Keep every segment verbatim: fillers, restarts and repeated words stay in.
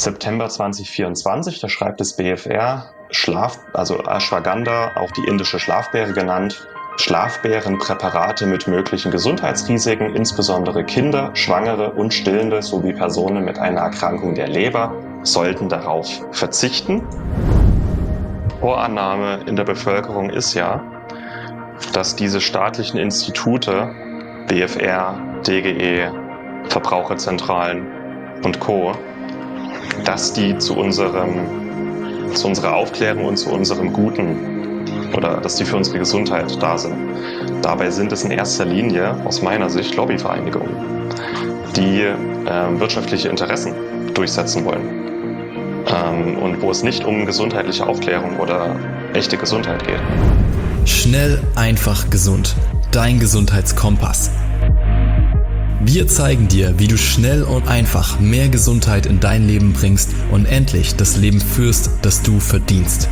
September zwanzig vierundzwanzig, da schreibt das B F R, Schlaf, also Ashwagandha, auch die indische Schlafbeere genannt, Schlafbeerenpräparate mit möglichen Gesundheitsrisiken, insbesondere Kinder, Schwangere und Stillende sowie Personen mit einer Erkrankung der Leber, sollten darauf verzichten. Vorannahme in der Bevölkerung ist ja, dass diese staatlichen Institute, B F R, D G E, Verbraucherzentralen und Co., dass die zu unserem, zu unserer Aufklärung und zu unserem Guten oder dass die für unsere Gesundheit da sind. Dabei sind es in erster Linie, aus meiner Sicht, Lobbyvereinigungen, die äh, wirtschaftliche Interessen durchsetzen wollen. Ähm, und wo es nicht um gesundheitliche Aufklärung oder echte Gesundheit geht. Schnell, einfach, gesund. Dein Gesundheitskompass. Wir zeigen dir, wie du schnell und einfach mehr Gesundheit in dein Leben bringst und endlich das Leben führst, das du verdienst.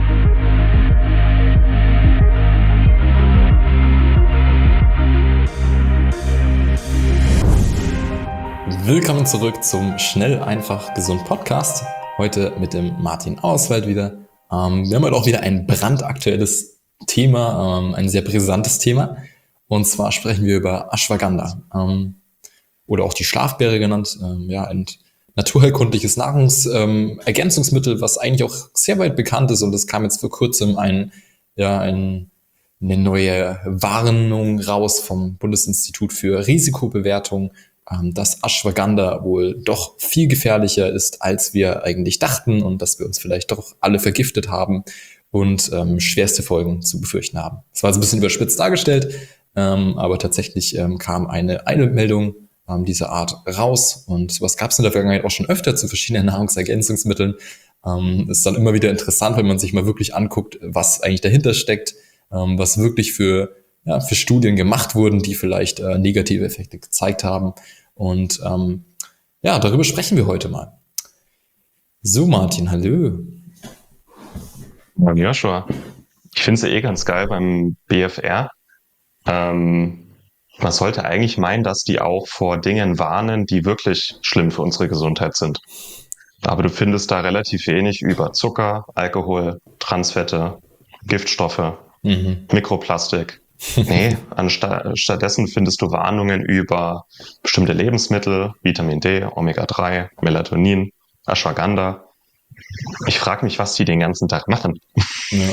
Willkommen zurück zum Schnell, einfach, gesund Podcast. Heute mit dem Martin Auswald wieder. Ähm, wir haben heute auch wieder ein brandaktuelles Thema, ähm, ein sehr brisantes Thema. Und zwar sprechen wir über Ashwagandha, ähm, oder auch die Schlafbeere genannt, ähm, ja, ein naturheilkundliches Nahrungsergänzungsmittel, ähm, was eigentlich auch sehr weit bekannt ist. Und es kam jetzt vor kurzem ein, ja, ein, eine neue Warnung raus vom Bundesinstitut für Risikobewertung, ähm, dass Ashwagandha wohl doch viel gefährlicher ist, als wir eigentlich dachten und dass wir uns vielleicht doch alle vergiftet haben und ähm, schwerste Folgen zu befürchten haben. Das war jetzt ein bisschen überspitzt dargestellt, ähm, aber tatsächlich ähm, kam eine Eilmeldung ähm, dieser Art raus und sowas gab es in der Vergangenheit auch schon öfter zu verschiedenen Nahrungsergänzungsmitteln. Ähm, ist dann immer wieder interessant, wenn man sich mal wirklich anguckt, was eigentlich dahinter steckt, ähm, was wirklich für, ja, für Studien gemacht wurden, die vielleicht äh, negative Effekte gezeigt haben. Und ähm, ja, darüber sprechen wir heute mal. So, Martin, hallo. Ja, Joshua, ich finde es ja eh ganz geil beim B F R. Ähm, man sollte eigentlich meinen, dass die auch vor Dingen warnen, die wirklich schlimm für unsere Gesundheit sind. Aber du findest da relativ wenig über Zucker, Alkohol, Transfette, Giftstoffe, mhm. Mikroplastik. Nee, ansta- stattdessen findest du Warnungen über bestimmte Lebensmittel, Vitamin D, Omega drei, Melatonin, Ashwagandha. Ich frage mich, was die den ganzen Tag machen. Ja.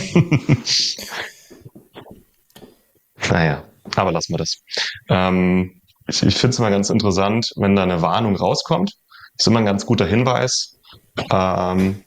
Naja, aber lassen wir das. Ähm, ich ich finde es immer ganz interessant, wenn da eine Warnung rauskommt. Ist immer ein ganz guter Hinweis, ähm,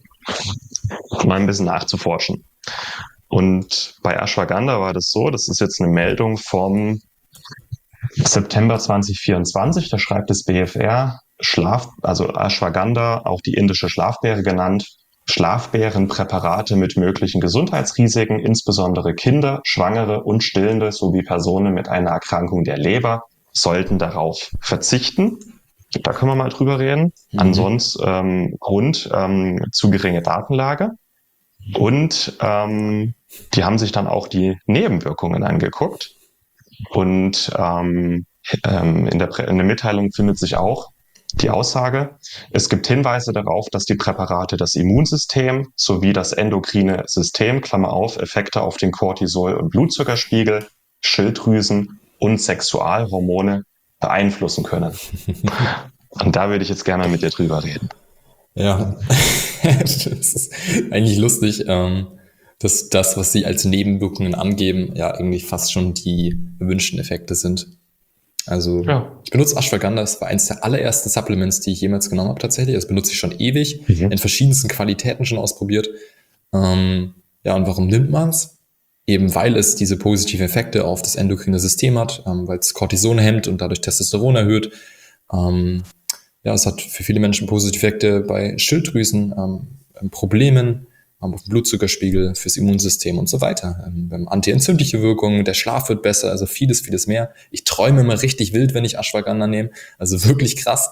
mal ein bisschen nachzuforschen. Und bei Ashwagandha war das so, das ist jetzt eine Meldung vom September zwanzig vierundzwanzig, da schreibt das B F R, Schlaf, also Ashwagandha, auch die indische Schlafbeere genannt, Schlafbeerenpräparate mit möglichen Gesundheitsrisiken, insbesondere Kinder, Schwangere und Stillende sowie Personen mit einer Erkrankung der Leber, sollten darauf verzichten. Da können wir mal drüber reden. Mhm. Ansonsten ähm, Grund ähm, zu geringe Datenlage. Und ähm, die haben sich dann auch die Nebenwirkungen angeguckt. Und ähm, ähm, in, der, in der Mitteilung findet sich auch die Aussage, es gibt Hinweise darauf, dass die Präparate das Immunsystem sowie das endokrine System, Klammer auf, Effekte auf den Cortisol- und Blutzuckerspiegel, Schilddrüsen und Sexualhormone beeinflussen können. Und da würde ich jetzt gerne mit dir drüber reden. Ja, das ist eigentlich lustig, ähm, dass das, was sie als Nebenwirkungen angeben, ja eigentlich fast schon die gewünschten Effekte sind. Also ja. Ich benutze Ashwagandha, das war eines der allerersten Supplements, die ich jemals genommen habe tatsächlich. Das benutze ich schon ewig, mhm. in verschiedensten Qualitäten schon ausprobiert. Ähm, ja, und warum nimmt man es? Eben weil es diese positiven Effekte auf das endokrine System hat, ähm, weil es Cortison hemmt und dadurch Testosteron erhöht. Ähm, ja, es hat für viele Menschen positive Effekte bei Schilddrüsen, ähm, Problemen, auf den Blutzuckerspiegel, fürs Immunsystem und so weiter. Ähm, wir haben antientzündliche Wirkungen, der Schlaf wird besser, also vieles, vieles mehr. Ich träume immer richtig wild, wenn ich Ashwagandha nehme, also wirklich krass.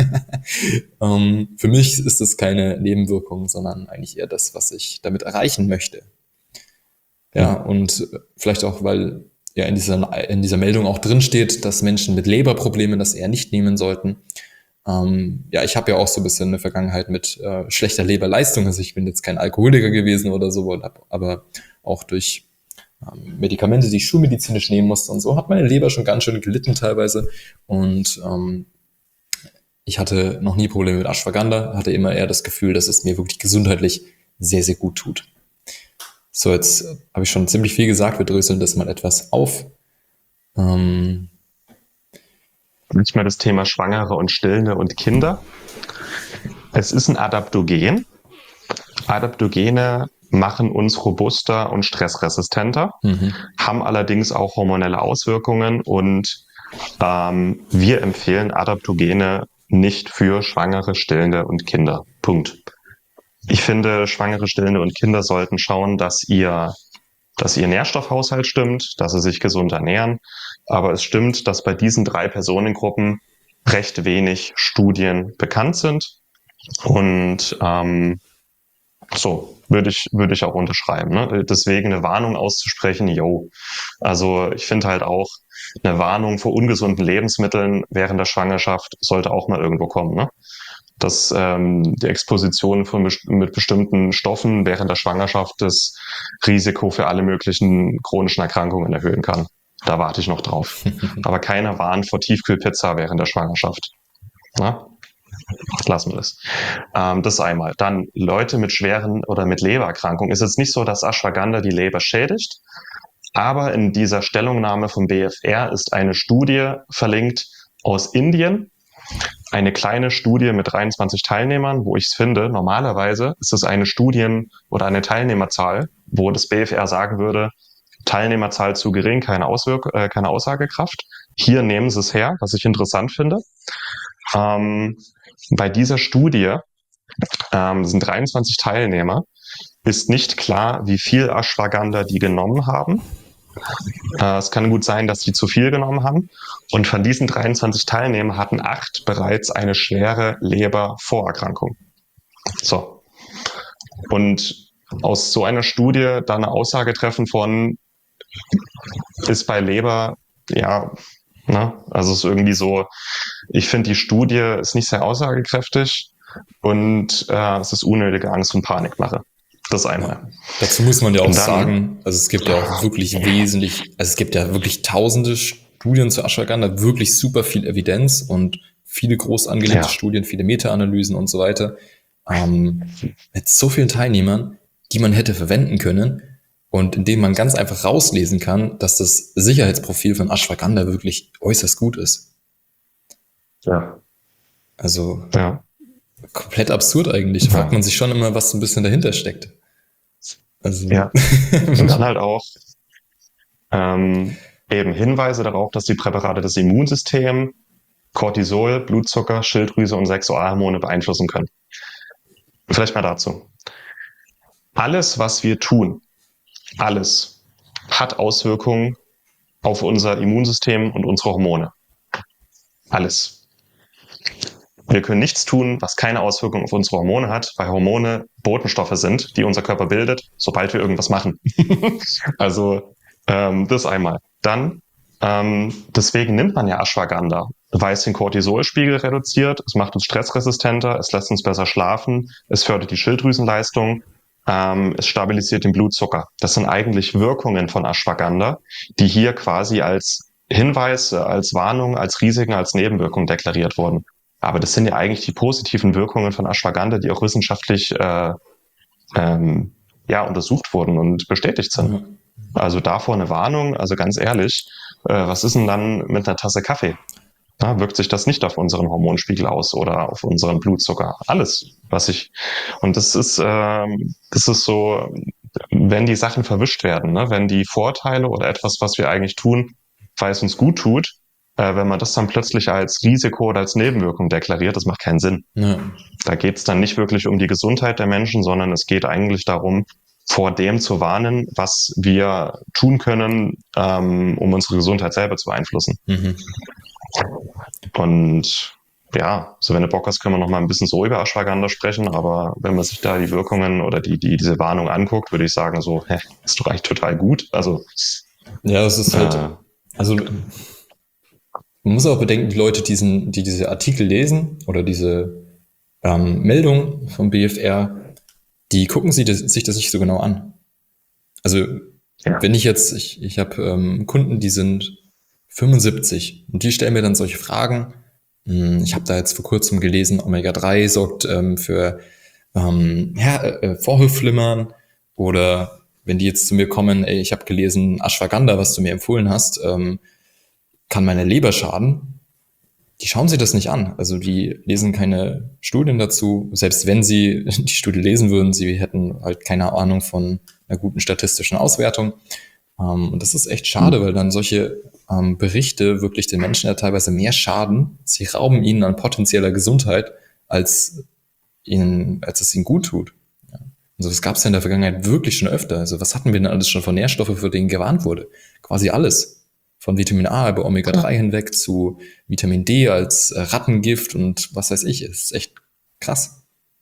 ähm, für mich ist es keine Nebenwirkung, sondern eigentlich eher das, was ich damit erreichen möchte. Ja, und vielleicht auch, weil ja in dieser, in dieser Meldung auch drin steht, dass Menschen mit Leberproblemen das eher nicht nehmen sollten. Ähm, ja, ich habe ja auch so ein bisschen eine Vergangenheit mit äh, schlechter Leberleistung. Also ich bin jetzt kein Alkoholiker gewesen oder so, aber auch durch ähm, Medikamente, die ich schulmedizinisch nehmen musste und so, hat meine Leber schon ganz schön gelitten teilweise. Und ähm, ich hatte noch nie Probleme mit Ashwagandha, hatte immer eher das Gefühl, dass es mir wirklich gesundheitlich sehr, sehr gut tut. So, jetzt habe ich schon ziemlich viel gesagt, wir dröseln das mal etwas auf. Ähm, Nicht mehr das Thema Schwangere und Stillende und Kinder. Es ist ein Adaptogen. Adaptogene machen uns robuster und stressresistenter, mhm. haben allerdings auch hormonelle Auswirkungen und ähm, wir empfehlen Adaptogene nicht für Schwangere, Stillende und Kinder. Punkt. Ich finde, Schwangere, Stillende und Kinder sollten schauen, dass ihr, dass ihr Nährstoffhaushalt stimmt, dass sie sich gesund ernähren. Aber es stimmt, dass bei diesen drei Personengruppen recht wenig Studien bekannt sind. Und ähm, so würde ich, würde ich auch unterschreiben. Ne? Deswegen eine Warnung auszusprechen, yo. Also ich finde halt auch, eine Warnung vor ungesunden Lebensmitteln während der Schwangerschaft sollte auch mal irgendwo kommen. Ne? Dass ähm, die Exposition von best- mit bestimmten Stoffen während der Schwangerschaft das Risiko für alle möglichen chronischen Erkrankungen erhöhen kann. Da warte ich noch drauf. Aber keiner warnt vor Tiefkühlpizza während der Schwangerschaft. Na? Lassen wir das. Ähm, das einmal. Dann Leute mit schweren oder mit Lebererkrankungen. Ist jetzt nicht so, dass Ashwagandha die Leber schädigt, aber in dieser Stellungnahme vom B F R ist eine Studie verlinkt aus Indien. Eine kleine Studie mit dreiundzwanzig Teilnehmern, wo ich es finde, normalerweise ist es eine Studien- oder eine Teilnehmerzahl, wo das B F R sagen würde, Teilnehmerzahl zu gering, keine, Auswirk äh, keine Aussagekraft. Hier nehmen sie es her, was ich interessant finde. Ähm, bei dieser Studie ähm, sind dreiundzwanzig Teilnehmer, ist nicht klar, wie viel Ashwagandha die genommen haben. Äh, es kann gut sein, dass die zu viel genommen haben. Und von diesen dreiundzwanzig Teilnehmern hatten acht bereits eine schwere Lebervorerkrankung. So. Und aus so einer Studie dann eine Aussage treffen von, ist bei Leber, ja, ne, also es ist irgendwie so, ich finde die Studie ist nicht sehr aussagekräftig und äh, es ist unnötige Angst und Panikmache. Das einmal. Ja. Dazu muss man ja auch dann sagen, also es gibt ja auch wirklich wesentlich, also es gibt ja wirklich tausende Studien zu Ashwagandha, wirklich super viel Evidenz und viele groß angelegte ja. Studien, viele Meta-Analysen und so weiter, ähm, mit so vielen Teilnehmern, die man hätte verwenden können und indem man ganz einfach rauslesen kann, dass das Sicherheitsprofil von Ashwagandha wirklich äußerst gut ist. Ja. Also ja. komplett absurd eigentlich. Da ja. fragt man sich schon immer, was so ein bisschen dahinter steckt. Also. Ja. Und dann halt auch ähm, eben Hinweise darauf, dass die Präparate das Immunsystem, Cortisol, Blutzucker, Schilddrüse und Sexualhormone beeinflussen können. Vielleicht mal dazu. Alles, was wir tun, alles hat Auswirkungen auf unser Immunsystem und unsere Hormone. Alles. Wir können nichts tun, was keine Auswirkungen auf unsere Hormone hat, weil Hormone Botenstoffe sind, die unser Körper bildet, sobald wir irgendwas machen. Also ähm, das einmal. Dann, ähm, deswegen nimmt man ja Ashwagandha, weil es den Cortisolspiegel reduziert, es macht uns stressresistenter, es lässt uns besser schlafen, es fördert die Schilddrüsenleistung, ähm, es stabilisiert den Blutzucker. Das sind eigentlich Wirkungen von Ashwagandha, die hier quasi als Hinweis, als Warnung, als Risiken, als Nebenwirkung deklariert wurden. Aber das sind ja eigentlich die positiven Wirkungen von Ashwagandha, die auch wissenschaftlich äh, ähm, ja, untersucht wurden und bestätigt sind. Mhm. Also davor eine Warnung, also ganz ehrlich, äh, was ist denn dann mit einer Tasse Kaffee? Ja, wirkt sich das nicht auf unseren Hormonspiegel aus oder auf unseren Blutzucker? Alles, was ich... Und das ist, äh, das ist so, wenn die Sachen verwischt werden, ne? Wenn die Vorteile oder etwas, was wir eigentlich tun, weil es uns gut tut, wenn man das dann plötzlich als Risiko oder als Nebenwirkung deklariert, das macht keinen Sinn. Ja. Da geht es dann nicht wirklich um die Gesundheit der Menschen, sondern es geht eigentlich darum, vor dem zu warnen, was wir tun können, ähm, um unsere Gesundheit selber zu beeinflussen. Mhm. Und ja, so wenn du Bock hast, können wir noch mal ein bisschen so über Ashwagandha sprechen, aber wenn man sich da die Wirkungen oder die, die diese Warnung anguckt, würde ich sagen so, hä, ist doch eigentlich total gut. Also ja, es ist halt, äh, also man muss auch bedenken, die Leute, diesen, die diese Artikel lesen oder diese ähm, Meldung vom B F R, die gucken sich das, sich das nicht so genau an. Also Ja. wenn ich jetzt, ich, ich habe ähm, Kunden, die sind fünfundsiebzig und die stellen mir dann solche Fragen. Ich habe da jetzt vor kurzem gelesen, Omega drei sorgt ähm, für ähm, ja, äh, Vorhofflimmern, oder wenn die jetzt zu mir kommen, ey, ich habe gelesen, Ashwagandha, was du mir empfohlen hast, ähm, kann meine Leber schaden. Die schauen sich das nicht an. Also die lesen keine Studien dazu. Selbst wenn sie die Studie lesen würden, sie hätten halt keine Ahnung von einer guten statistischen Auswertung. Ähm, und das ist echt schade, weil dann solche ähm, Berichte wirklich den Menschen ja teilweise mehr schaden. Sie rauben ihnen an potenzieller Gesundheit, als ihnen, als es ihnen gut tut. Ja. Also das gab es ja in der Vergangenheit wirklich schon öfter. Also was hatten wir denn alles schon von Nährstoffen, für denen gewarnt wurde? Quasi alles. Von Vitamin A über Omega drei ja. hinweg zu Vitamin D als äh, Rattengift und was weiß ich. Es ist echt krass.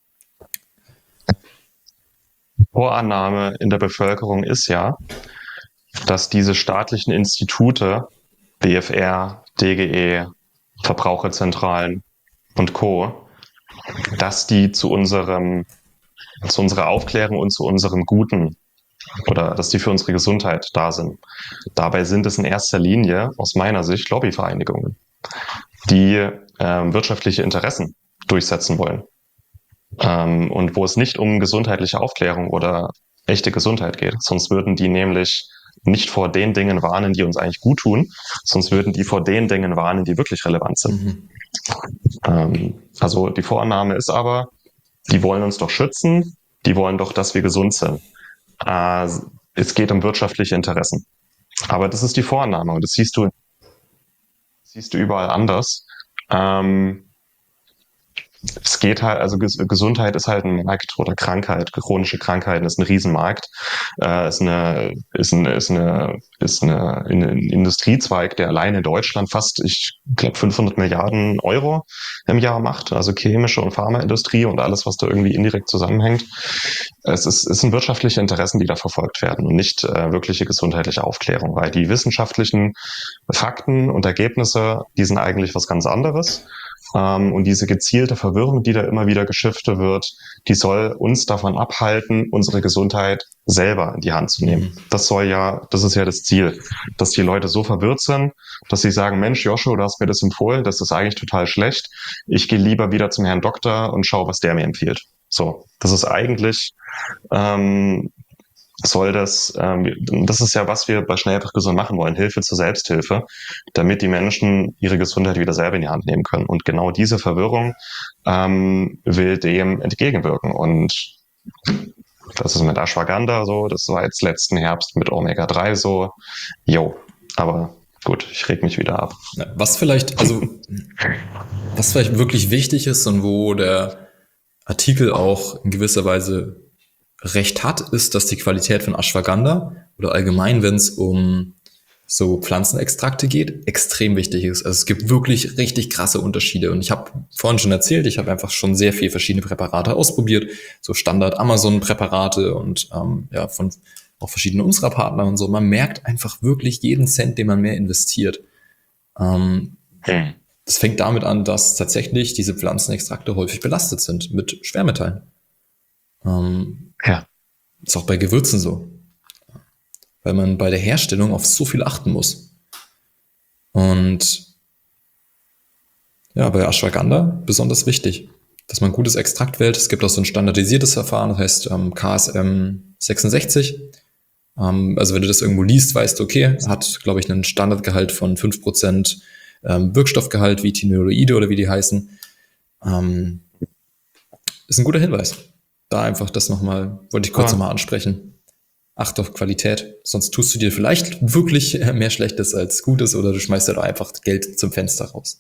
Vorannahme in der Bevölkerung ist ja, dass diese staatlichen Institute, B F R, D G E, Verbraucherzentralen und Co., dass die zu unserem, zu unserer Aufklärung und zu unserem Guten oder dass die für unsere Gesundheit da sind. Dabei sind es in erster Linie, aus meiner Sicht, Lobbyvereinigungen, die ähm, wirtschaftliche Interessen durchsetzen wollen. Ähm, und wo es nicht um gesundheitliche Aufklärung oder echte Gesundheit geht. Sonst würden die nämlich nicht vor den Dingen warnen, die uns eigentlich gut tun, sonst würden die vor den Dingen warnen, die wirklich relevant sind. Mhm. Ähm, also die Vorannahme ist aber, die wollen uns doch schützen, die wollen doch, dass wir gesund sind. Äh, es geht um wirtschaftliche Interessen. Aber das ist die Vorannahme und das siehst du, siehst du überall anders. Ähm, Es geht halt, also Gesundheit ist halt ein Markt oder Krankheit, chronische Krankheiten ist ein Riesenmarkt, äh, ist eine, ist eine, ist eine, ist eine, ein Industriezweig, der allein in Deutschland fast, ich glaube, fünfhundert Milliarden Euro im Jahr macht, also chemische und Pharmaindustrie und alles, was da irgendwie indirekt zusammenhängt. Es ist, es sind wirtschaftliche Interessen, die da verfolgt werden und nicht äh, wirkliche gesundheitliche Aufklärung, weil die wissenschaftlichen Fakten und Ergebnisse, die sind eigentlich was ganz anderes. Um, und diese gezielte Verwirrung, die da immer wieder geschiftet wird, die soll uns davon abhalten, unsere Gesundheit selber in die Hand zu nehmen. Mhm. Das soll ja, das ist ja das Ziel, dass die Leute so verwirrt sind, dass sie sagen, Mensch, Joshua, du hast mir das empfohlen, das ist eigentlich total schlecht. Ich gehe lieber wieder zum Herrn Doktor und schaue, was der mir empfiehlt. So, das ist eigentlich, ähm, soll das, ähm, das ist ja, was wir bei Schnell einfach gesund machen wollen, Hilfe zur Selbsthilfe, damit die Menschen ihre Gesundheit wieder selber in die Hand nehmen können. Und genau diese Verwirrung ähm, will dem entgegenwirken. Und das ist mit Ashwagandha so, das war jetzt letzten Herbst mit Omega drei so, jo, aber gut, ich reg mich wieder ab. Was vielleicht, also, was vielleicht wirklich wichtig ist und wo der Artikel auch in gewisser Weise recht hat, ist, dass die Qualität von Ashwagandha oder allgemein, wenn es um so Pflanzenextrakte geht, extrem wichtig ist. Also es gibt wirklich richtig krasse Unterschiede. Und ich habe vorhin schon erzählt, ich habe einfach schon sehr viel verschiedene Präparate ausprobiert, so Standard-Amazon-Präparate und ähm, ja von auch verschiedene unserer Partner und so. Man merkt einfach wirklich jeden Cent, den man mehr investiert. Ähm, hm. Das fängt damit an, dass tatsächlich diese Pflanzenextrakte häufig belastet sind mit Schwermetallen. Ähm, Ja. Ist auch bei Gewürzen so. Weil man bei der Herstellung auf so viel achten muss. Und ja, bei Ashwagandha besonders wichtig, dass man ein gutes Extrakt wählt. Es gibt auch so ein standardisiertes Verfahren, das heißt ähm, K S M sechsundsechzig. Ähm, also wenn du das irgendwo liest, weißt du, okay, hat, glaube ich, einen Standardgehalt von fünf Prozent ähm, Wirkstoffgehalt, wie Tinoide oder wie die heißen. Ähm, ist ein guter Hinweis. Da einfach das nochmal, wollte ich kurz ja. nochmal ansprechen. Acht auf Qualität, sonst tust du dir vielleicht wirklich mehr Schlechtes als Gutes oder du schmeißt dir einfach Geld zum Fenster raus.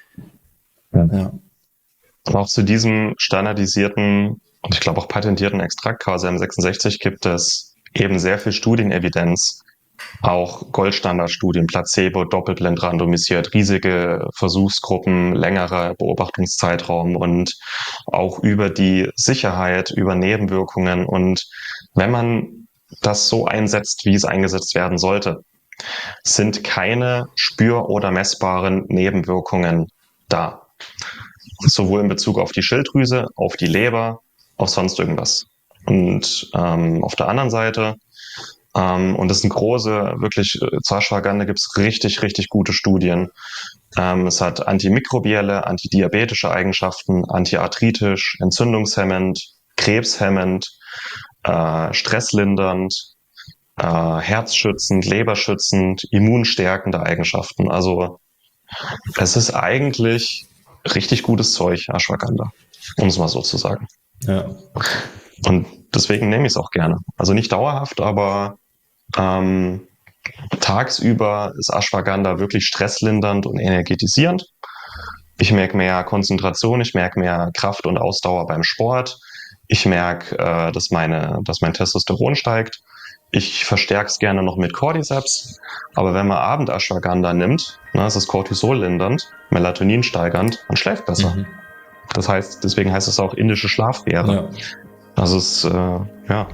Ja. Ja. Auch zu diesem standardisierten und ich glaube auch patentierten Extrakt K S M sechsundsechzig gibt es eben sehr viel Studienevidenz, auch Goldstandardstudien, Placebo, doppelblind randomisiert, riesige Versuchsgruppen, längerer Beobachtungszeitraum und auch über die Sicherheit, über Nebenwirkungen. Und wenn man das so einsetzt, wie es eingesetzt werden sollte, sind keine spür- oder messbaren Nebenwirkungen da. Sowohl in Bezug auf die Schilddrüse, auf die Leber, auf sonst irgendwas. Und ähm, auf der anderen Seite, ähm, und das sind große, wirklich, äh, zur Ashwagandha gibt es richtig, richtig gute Studien. Ähm, es hat antimikrobielle, antidiabetische Eigenschaften, antiarthritisch, entzündungshemmend, krebshemmend, äh, stresslindernd, äh, herzschützend, leberschützend, immunstärkende Eigenschaften. Also es ist eigentlich richtig gutes Zeug, Ashwagandha, um es mal so zu sagen. Ja. Und deswegen nehme ich es auch gerne. Also nicht dauerhaft, aber ähm, tagsüber ist Ashwagandha wirklich stresslindernd und energetisierend. Ich merke mehr Konzentration, ich merke mehr Kraft und Ausdauer beim Sport. Ich merke, äh, dass, meine, dass mein Testosteron steigt. Ich verstärke es gerne noch mit Cordyceps. Aber wenn man Abend-Ashwagandha nimmt, ne, es ist Cortisol-lindernd, Melatonin steigernd, man schläft besser. Mhm. Das heißt, deswegen heißt es auch indische Schlafbeere. Ja. Also es, äh, ja.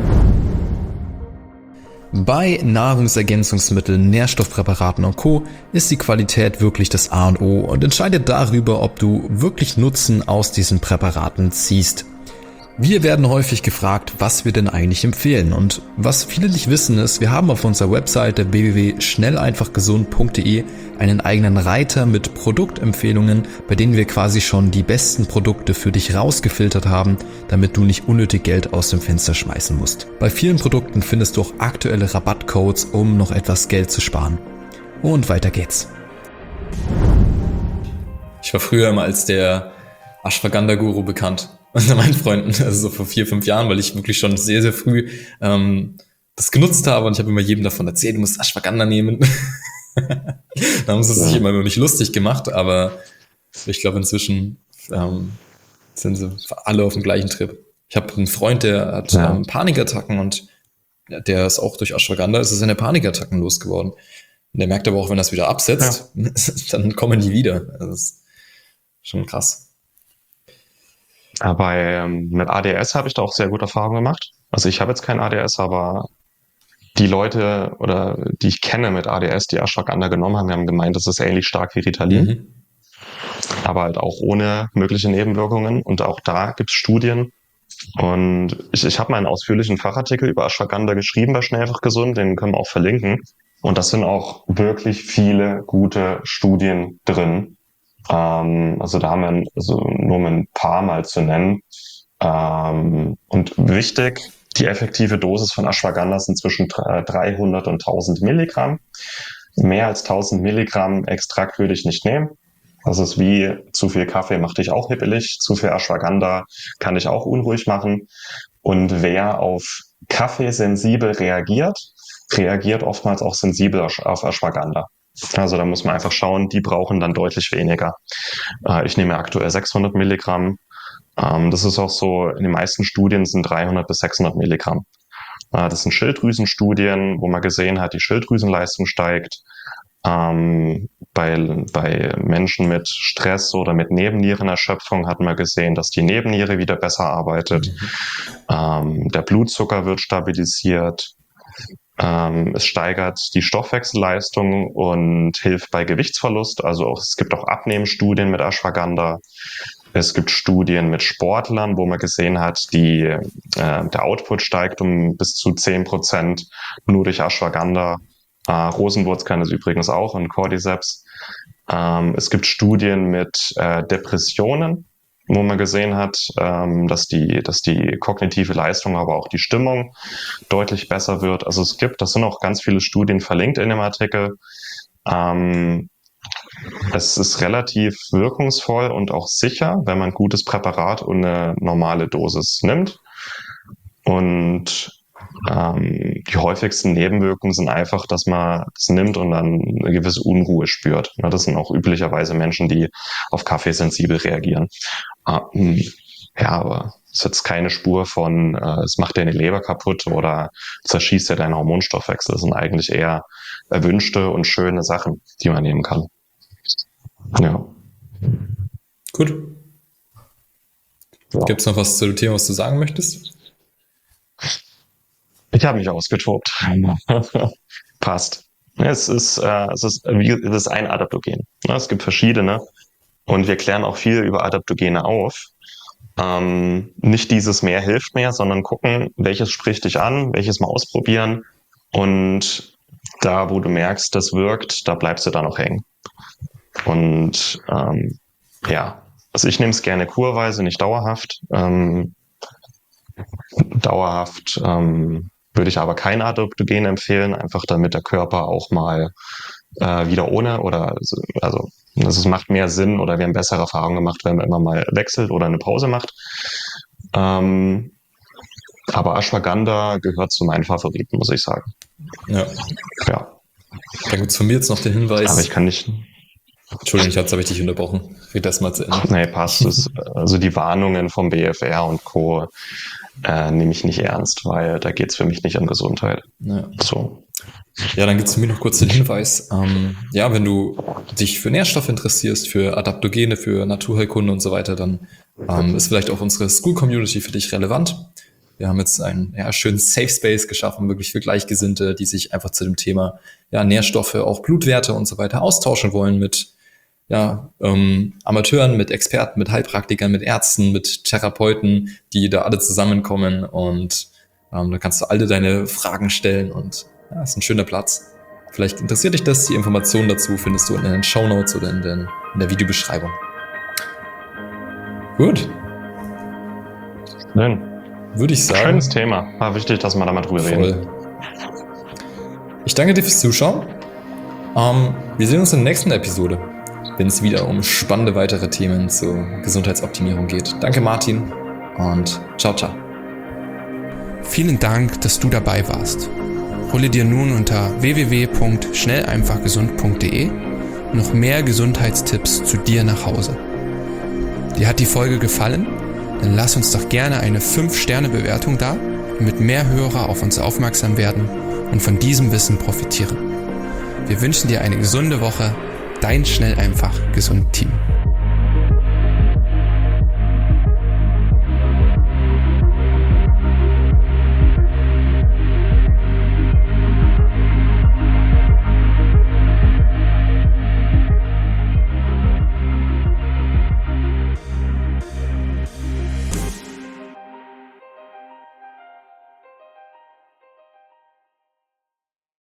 Bei Nahrungsergänzungsmitteln, Nährstoffpräparaten und Co. ist die Qualität wirklich das A und O und entscheidet darüber, ob du wirklich Nutzen aus diesen Präparaten ziehst. Wir werden häufig gefragt, was wir denn eigentlich empfehlen, und was viele nicht wissen ist, wir haben auf unserer Webseite w w w punkt schnell einfach gesund punkt de einen eigenen Reiter mit Produktempfehlungen, bei denen wir quasi schon die besten Produkte für dich rausgefiltert haben, damit du nicht unnötig Geld aus dem Fenster schmeißen musst. Bei vielen Produkten findest du auch aktuelle Rabattcodes, um noch etwas Geld zu sparen. Und weiter geht's. Ich war früher immer als der Ashwagandha-Guru bekannt unter meinen Freunden, also so vor vier, fünf Jahren, weil ich wirklich schon sehr, sehr früh ähm, das genutzt habe, und ich habe immer jedem davon erzählt, du musst Ashwagandha nehmen. Da haben sie sich immer noch nicht lustig gemacht, aber ich glaube, inzwischen ähm, sind sie alle auf dem gleichen Trip. Ich habe einen Freund, der hat Ja. ähm, Panikattacken, und der ist auch durch Ashwagandha, ist seine Panikattacken losgeworden. Und der merkt aber auch, wenn er es wieder absetzt, ja, dann kommen die wieder. Also das ist schon krass. Aber ähm, mit A D S habe ich da auch sehr gute Erfahrungen gemacht. Also ich habe jetzt kein A D S, aber die Leute, oder die ich kenne mit A D S, die Ashwagandha genommen haben, haben gemeint, das ist ähnlich stark wie Ritalin, mhm. aber halt auch ohne mögliche Nebenwirkungen. Und auch da gibt es Studien. Und ich, ich habe mal einen ausführlichen Fachartikel über Ashwagandha geschrieben bei Schnell einfach gesund, den können wir auch verlinken. Und das sind auch wirklich viele gute Studien drin. Ähm, also da haben wir also nur ein paar mal zu nennen. Ähm, und wichtig, die effektive Dosis von Ashwagandha sind zwischen dreihundert und tausend Milligramm. Mehr als tausend Milligramm Extrakt würde ich nicht nehmen. Das ist wie zu viel Kaffee macht dich auch hippelig, zu viel Ashwagandha kann dich auch unruhig machen. Und wer auf Kaffee sensibel reagiert, reagiert oftmals auch sensibel auf Ashwagandha. Also da muss man einfach schauen, die brauchen dann deutlich weniger. Ich nehme aktuell sechshundert Milligramm. Das ist auch so, in den meisten Studien sind dreihundert bis sechshundert Milligramm. Das sind Schilddrüsenstudien, wo man gesehen hat, die Schilddrüsenleistung steigt. Ähm, bei, bei Menschen mit Stress oder mit Nebennierenerschöpfung hat man gesehen, dass die Nebenniere wieder besser arbeitet. Mhm. Ähm, der Blutzucker wird stabilisiert. Ähm, es steigert die Stoffwechselleistung und hilft bei Gewichtsverlust. Also auch, es gibt auch Abnehmstudien mit Ashwagandha. Es gibt Studien mit Sportlern, wo man gesehen hat, die, äh, der Output steigt um bis zu zehn Prozent nur durch Ashwagandha. Äh, Rosenwurz kann es übrigens auch, und Cordyceps. Ähm, es gibt Studien mit äh, Depressionen, wo man gesehen hat, ähm, dass die, dass die kognitive Leistung, aber auch die Stimmung deutlich besser wird. Also es gibt, das sind auch ganz viele Studien verlinkt in dem Artikel. Ähm, es ist relativ wirkungsvoll und auch sicher, wenn man ein gutes Präparat und eine normale Dosis nimmt. Und ähm, die häufigsten Nebenwirkungen sind einfach, dass man es nimmt und dann eine gewisse Unruhe spürt. Das sind auch üblicherweise Menschen, die auf Kaffee sensibel reagieren. Ähm, ja, aber es ist jetzt keine Spur von, äh, es macht deine Leber kaputt oder zerschießt dir deinen Hormonstoffwechsel. Das sind eigentlich eher erwünschte und schöne Sachen, die man nehmen kann. Ja. Gut. Ja. Gibt es noch was zu dem Thema, was du sagen möchtest? Ich habe mich ausgetobt. Passt. Es ist, äh, es ist, wie, es ist ein Adaptogen. Es gibt verschiedene und wir klären auch viel über Adaptogene auf. Ähm, nicht dieses mehr hilft mehr, sondern gucken, welches spricht dich an, welches mal ausprobieren und da, wo du merkst, das wirkt, da bleibst du da noch hängen. Und ähm, ja, also ich nehme es gerne kurweise, nicht dauerhaft. Ähm, dauerhaft ähm, würde ich aber kein Adaptogen empfehlen, einfach damit der Körper auch mal äh, wieder ohne oder also, also es macht mehr Sinn oder wir haben bessere Erfahrungen gemacht, wenn man immer mal wechselt oder eine Pause macht. Ähm, aber Ashwagandha gehört zu meinen Favoriten, muss ich sagen. Ja. Ja. Dann gibt es von mir jetzt noch den Hinweis. Aber ich kann nicht. Entschuldigung, jetzt habe ich dich unterbrochen. Red das mal zu Ende. Nee, passt es. Also die Warnungen vom B F R und Co. Äh, nehme ich nicht ernst, weil da geht es für mich nicht um Gesundheit. Ja. So. Ja, dann gibt es von mir noch kurz den Hinweis. Ähm, ja, wenn du dich für Nährstoffe interessierst, für Adaptogene, für Naturheilkunde und so weiter, dann ähm, ist vielleicht auch unsere School-Community für dich relevant. Wir haben jetzt einen ja, schönen Safe Space geschaffen, wirklich für Gleichgesinnte, die sich einfach zu dem Thema ja, Nährstoffe, auch Blutwerte und so weiter austauschen wollen mit ja, ähm, Amateuren, mit Experten, mit Heilpraktikern, mit Ärzten, mit Therapeuten, die da alle zusammenkommen und ähm, da kannst du alle deine Fragen stellen und ja, ist ein schöner Platz. Vielleicht interessiert dich das, die Informationen dazu findest du in den Shownotes oder in, den, in der Videobeschreibung. Gut. Schön. Würde ich sagen. Schönes Thema. War wichtig, dass wir da mal drüber voll. reden. Ich danke dir fürs Zuschauen. Ähm, wir sehen uns in der nächsten Episode, wenn es wieder um spannende weitere Themen zur Gesundheitsoptimierung geht. Danke Martin und ciao, ciao. Vielen Dank, dass du dabei warst. Hole dir nun unter w w w punkt schnell einfach gesund punkt d e noch mehr Gesundheitstipps zu dir nach Hause. Dir hat die Folge gefallen? Dann lass uns doch gerne eine fünf Sterne Bewertung da, damit mehr Hörer auf uns aufmerksam werden und von diesem Wissen profitieren. Wir wünschen dir eine gesunde Woche. Dein Schnell einfach gesund Team.